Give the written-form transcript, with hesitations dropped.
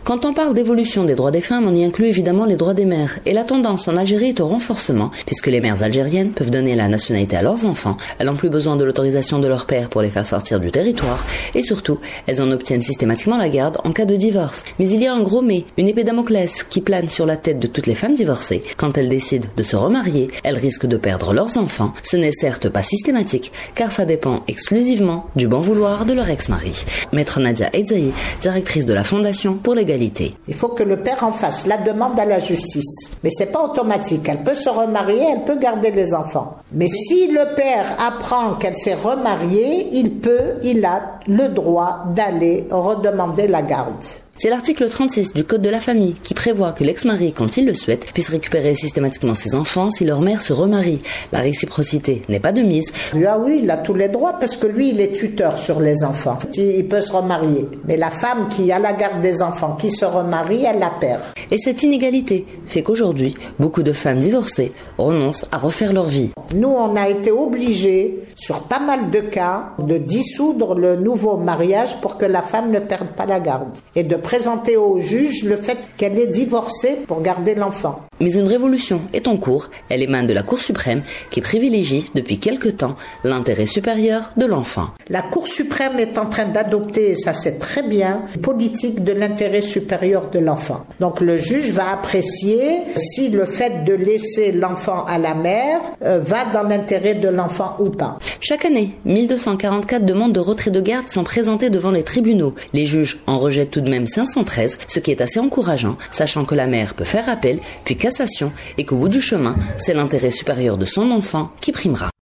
Quand on parle d'évolution des droits des femmes, on y inclut évidemment les droits des mères. Et la tendance en Algérie est au renforcement, puisque les mères algériennes peuvent donner la nationalité à leurs enfants, elles n'ont plus besoin de l'autorisation de leur père pour les faire sortir du territoire, et surtout, elles en obtiennent systématiquement la garde en cas de divorce. Mais il y a un gros mais, une épée Damoclès qui plane sur la tête de toutes les femmes divorcées. Quand elles décident de se remarier, elles risquent de perdre leurs enfants. Ce n'est certes pas systématique, car ça dépend exclusivement du bon vouloir de leur ex-mari. Maître Nadia Edzaï, directrice de la Fondation pour l'égalité. Il faut que le père en fasse la demande à la justice. Mais c'est pas automatique. Elle peut se remarier, elle peut garder les enfants. Mais si le père apprend qu'elle s'est remariée, il a le droit d'aller redemander la garde. C'est l'article 36 du Code de la famille qui prévoit que l'ex-mari, quand il le souhaite, puisse récupérer systématiquement ses enfants si leur mère se remarie. La réciprocité n'est pas de mise. Ah oui, il a tous les droits parce que lui, il est tuteur sur les enfants. Il peut se remarier. Mais la femme qui a la garde des enfants, qui se remarie, elle la perd. Et cette inégalité fait qu'aujourd'hui, beaucoup de femmes divorcées renoncent à refaire leur vie. Nous, on a été obligés, sur pas mal de cas, de dissoudre le nouveau mariage pour que la femme ne perde pas la garde. Et de présenter au juge le fait qu'elle est divorcée pour garder l'enfant. Mais une révolution est en cours. Elle émane de la Cour suprême qui privilégie depuis quelque temps l'intérêt supérieur de l'enfant. La Cour suprême est en train d'adopter, et ça c'est très bien, une politique de l'intérêt supérieur de l'enfant. Donc le juge va apprécier si le fait de laisser l'enfant à la mère va dans l'intérêt de l'enfant ou pas. Chaque année, 1244 demandes de retrait de garde sont présentées devant les tribunaux. Les juges en rejettent tout de même 513, ce qui est assez encourageant, sachant que la mère peut faire appel, puis cassation, et qu'au bout du chemin, c'est l'intérêt supérieur de son enfant qui primera.